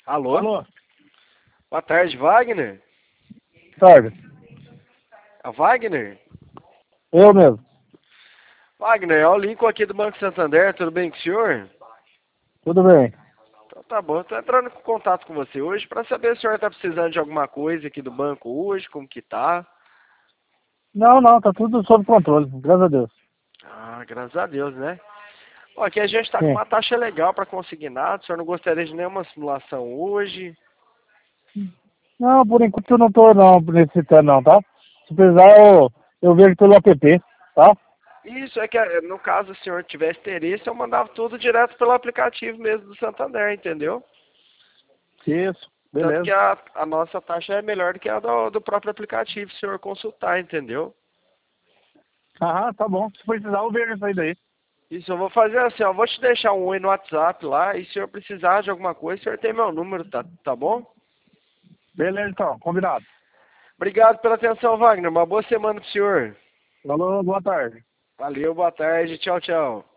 Alô? Alô? Boa tarde, Wagner? Tarde. É o Wagner? Eu mesmo. Wagner, é o Lincoln aqui do Banco Santander, tudo bem com o senhor? Tudo bem. Então tá bom, tô entrando em contato com você hoje para saber se o senhor tá precisando de alguma coisa aqui do banco hoje, como que tá. Não, tá tudo sob controle, graças a Deus. Ah, graças a Deus, né? Ó, aqui a gente tá com Sim. uma taxa legal para consignado, o senhor não gostaria de nenhuma simulação hoje? Não, por enquanto eu não tô não necessitando não, tá? Se precisar eu vejo pelo app, tá? Isso, é que no caso o senhor tivesse interesse, eu mandava tudo direto pelo aplicativo mesmo do Santander, entendeu? Isso, Tanto que beleza. a nossa taxa é melhor do que a do próprio aplicativo, se o senhor consultar, entendeu? Aham, tá bom. Se precisar eu vejo isso aí daí. Isso, eu vou fazer assim, ó, eu vou te deixar um oi no WhatsApp lá, e se o senhor precisar de alguma coisa, o senhor tem meu número, tá bom? Beleza então, combinado. Obrigado pela atenção, Wagner, uma boa semana pro senhor. Falou, boa tarde. Valeu, boa tarde, tchau, tchau.